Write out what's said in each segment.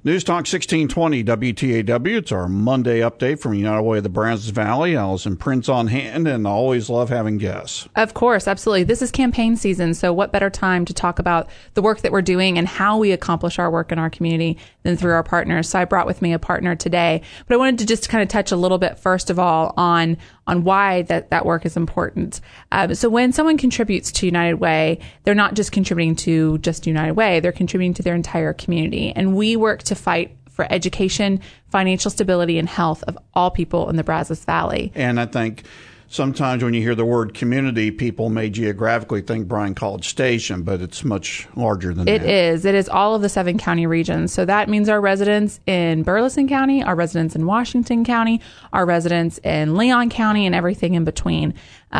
News Talk 1620 WTAW. It's our Monday update from United Way of the Brazos Valley. Allison Prince on hand, and I always love having guests. Of course, absolutely. This is campaign season, so what better time to talk about the work that we're doing and how we accomplish our work in our community than through our partners. So I brought with me a partner today, but I wanted to just kind of touch a little bit, first of all, on why that work is important. So when someone contributes to United Way, they're not just contributing to just United Way, they're contributing to their entire community. And we work to fight for education, financial stability, and health of all people in the Brazos Valley. And I think sometimes when you hear the word community, people may geographically think Bryan College Station, but it's much larger than that. It is all of the 7 county regions. So that means our residents in Burleson County, our residents in Washington County, our residents in Leon County, and everything in between.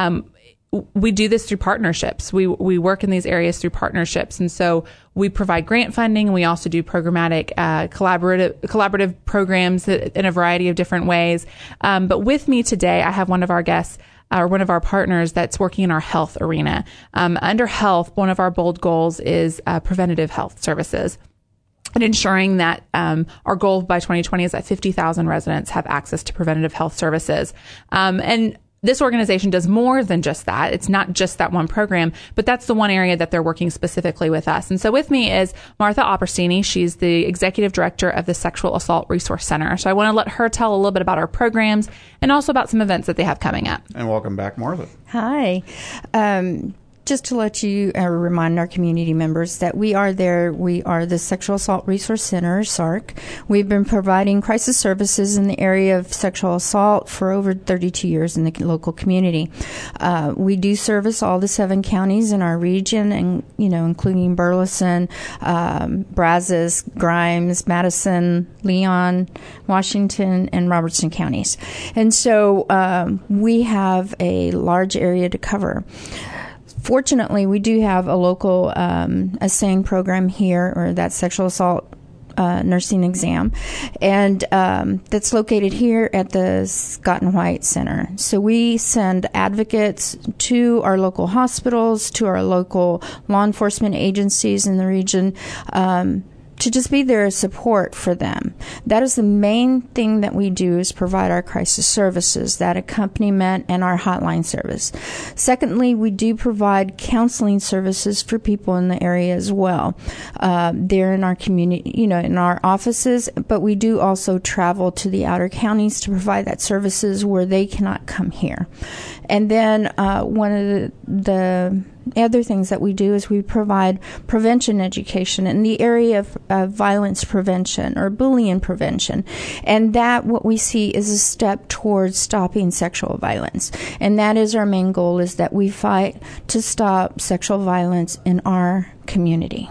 We do this through partnerships. We work in these areas through partnerships. And so we provide grant funding. We also do programmatic, collaborative programs in a variety of different ways. But with me today, I have one of our guests, or one of our partners that's working in our health arena. Under health, one of our bold goals is preventative health services, and ensuring that our goal by 2020 is that 50,000 residents have access to preventative health services. And this organization does more than just that. It's not just that one program, but that's the one area that they're working specifically with us. And so with me is Martha Oppersini. She's the executive director of the Sexual Assault Resource Center. So I want to let her tell a little bit about our programs and also about some events that they have coming up. And welcome back, Martha. Hi. Just to let you remind our community members that we are there. We are the Sexual Assault Resource Center, SARC. We've been providing crisis services in the area of sexual assault for over 32 years in the local community. We do service all the 7 counties in our region, and including Burleson, Brazos, Grimes, Madison, Leon, Washington, and Robertson counties. And so we have a large area to cover. Fortunately, we do have a local ASANE program here, or that sexual assault nursing exam, and that's located here at the Scott and White Center. So we send advocates to our local hospitals, to our local law enforcement agencies in the region, to just be there as support for them. That is the main thing that we do, is provide our crisis services, that accompaniment, and our hotline service. Secondly, we do provide counseling services for people in the area as well. They're in our community, in our offices, but we do also travel to the outer counties to provide that services where they cannot come here. And then one of the other things that we do is we provide prevention education in the area of violence prevention or bullying prevention. And that, what we see, is a step towards stopping sexual violence. And that is our main goal, is that we fight to stop sexual violence in our community.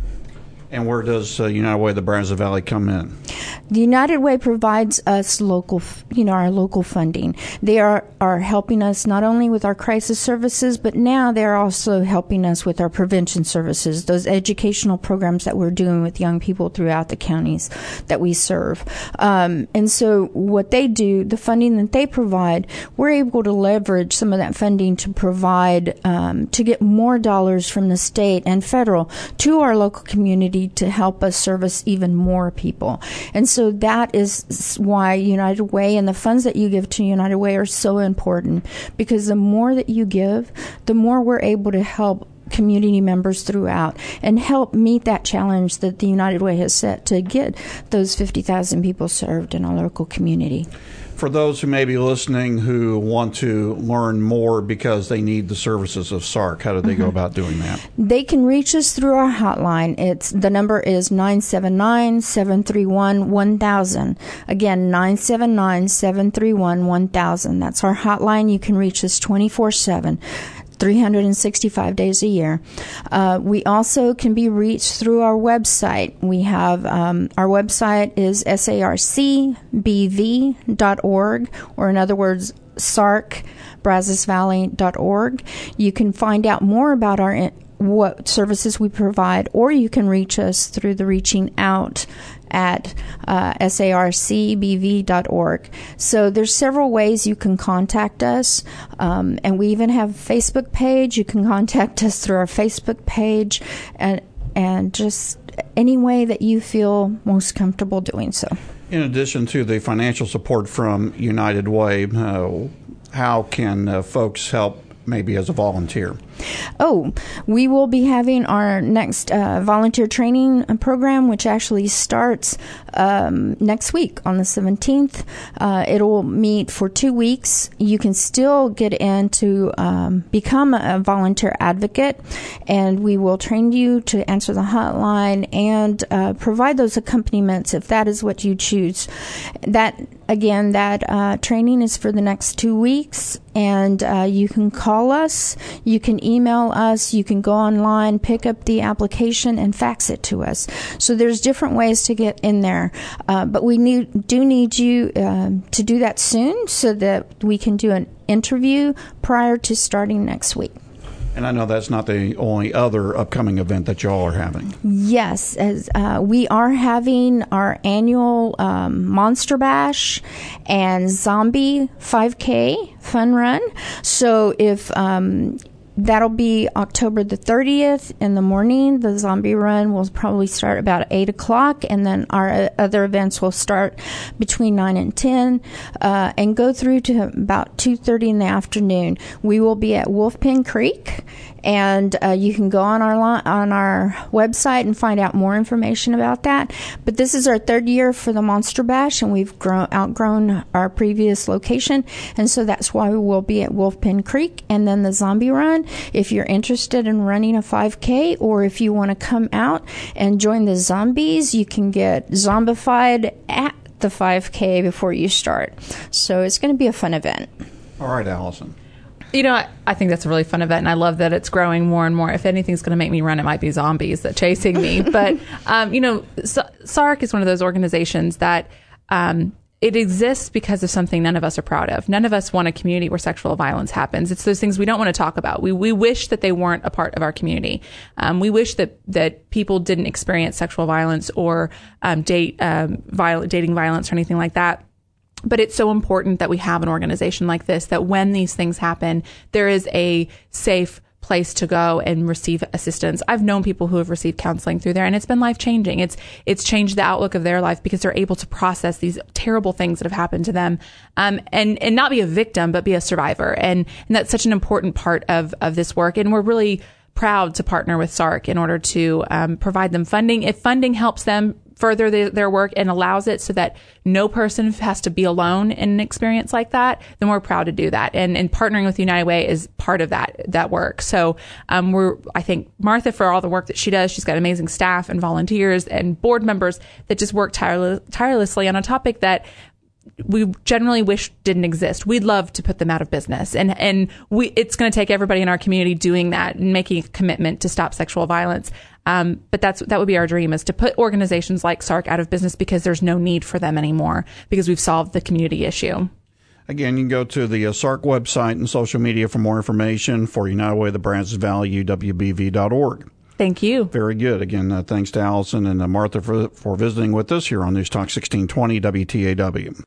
And where does United Way of the Brazos Valley come in? The United Way provides us local, our local funding. They are helping us not only with our crisis services, but now they're also helping us with our prevention services, those educational programs that we're doing with young people throughout the counties that we serve. And so what they do, the funding that they provide, we're able to leverage some of that funding to provide, to get more dollars from the state and federal to our local community to help us service even more people. And so that is why United Way and the funds that you give to United Way are so important, because the more that you give, the more we're able to help community members throughout and help meet that challenge that the United Way has set to get those 50,000 people served in our local community. For those who may be listening who want to learn more because they need the services of SARC, how do they go about doing that? They can reach us through our hotline. The number is 979-731-1000. Again, 979-731-1000. That's our hotline. You can reach us 24/7. 365 days a year. We also can be reached through our website. We have our website is sarcbv.org, or in other words, sarcbrazosvalley.org. You can find out more about what services we provide, or you can reach us through the reaching out at sarcbv.org. So there's several ways you can contact us, and we even have a Facebook page. You can contact us through our Facebook page, and just any way that you feel most comfortable doing so. In addition to the financial support from United Way, how can folks help maybe as a volunteer? Oh, we will be having our next volunteer training program, which actually starts next week on the 17th. It'll meet for 2 weeks. You can still get in to become a volunteer advocate, and we will train you to answer the hotline and provide those accompaniments if that is what you choose. That training is for the next 2 weeks, and you can call us, you can email us, you can go online, pick up the application, and fax it to us. So there's different ways to get in there, but we do need you to do that soon so that we can do an interview prior to starting next week. And I know that's not the only other upcoming event that y'all are having. Yes, as we are having our annual Monster Bash and Zombie 5K fun run. So if that'll be October the 30th in the morning. The zombie run will probably start about 8 o'clock, and then our other events will start between 9 and 10 and go through to about 2:30 in the afternoon. We will be at Wolfpen Creek, and you can go on our website and find out more information about that. But this is our third year for the Monster Bash, and we've outgrown our previous location, and so that's why we will be at Wolfpen Creek. And then the zombie run, if you're interested in running a 5K, or if you want to come out and join the zombies, you can get zombified at the 5K before you start. So it's going to be a fun event. All right, Allison. You know, I think that's a really fun event, and I love that it's growing more and more. If anything's going to make me run, it might be zombies that chasing me. But, SARC is one of those organizations that it exists because of something none of us are proud of. None of us want a community where sexual violence happens. It's those things we don't want to talk about. We wish that they weren't a part of our community. We wish that people didn't experience sexual violence or dating violence or anything like that. But it's so important that we have an organization like this, that when these things happen, there is a safe place to go and receive assistance. I've known people who have received counseling through there, and it's been life-changing. It's changed the outlook of their life because they're able to process these terrible things that have happened to them, and not be a victim, but be a survivor. And that's such an important part of this work. And we're really proud to partner with SARC in order to provide them funding. If funding helps them further their work and allows it so that no person has to be alone in an experience like that, then we're proud to do that. And partnering with United Way is part of that work. So I thank Martha for all the work that she does. She's got amazing staff and volunteers and board members that just work tirelessly on a topic that we generally wish didn't exist. We'd love to put them out of business. And it's going to take everybody in our community doing that and making a commitment to stop sexual violence. But that would be our dream, is to put organizations like SARC out of business because there's no need for them anymore, because we've solved the community issue. Again, you can go to the SARC website and social media for more information. For United Way of the Brazos Valley, UWBV.org. Thank you. Very good. Again, thanks to Allison and Martha for visiting with us here on News Talk 1620 WTAW.